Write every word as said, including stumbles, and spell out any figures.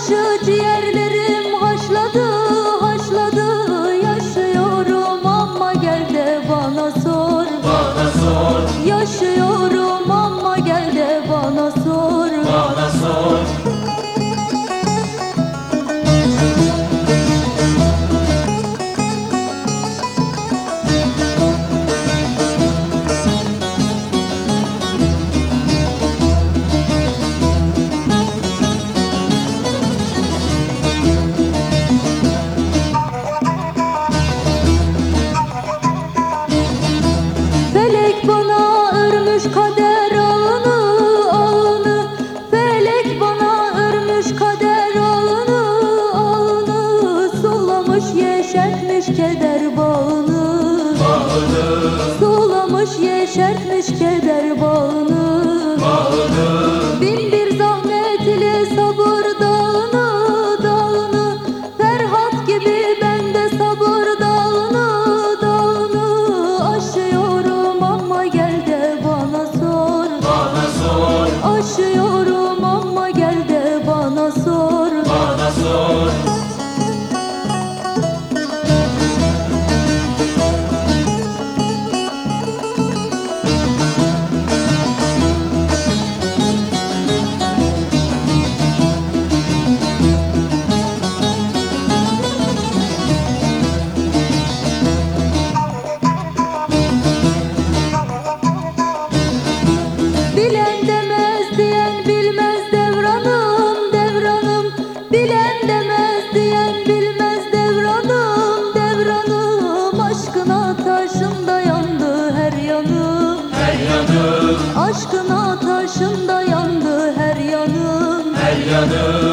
başı ciğerlerim haşladı, haşladı. Yaşıyorum ama gel de bana sor, bana sor, yaşıyorum ama gel de bana sor, bana sor. Felek bana örmüş kader ağını, ağını. Felek bana örmüş kader ağını, ağını. Sulamış yeşertmiş keder bağını, Bağını, sulamış yeşertmiş keder bağını, bağını. Bin bir zahmet ile sabır dağını, dağını. Ferhat gibi ben de sabır dağını, dağını. Aşıyorum ama gel de bana sor, Bana sor, aşıyorum ama gel de bana sor. bana sor. Bilen demez diyen bilmez devranım, devranım. Bilen demez diyen bilmez devranım, devranım. Aşkına taşında yandı her yanım, Her yanım, aşkına taşında yandı her yanım. her yanım.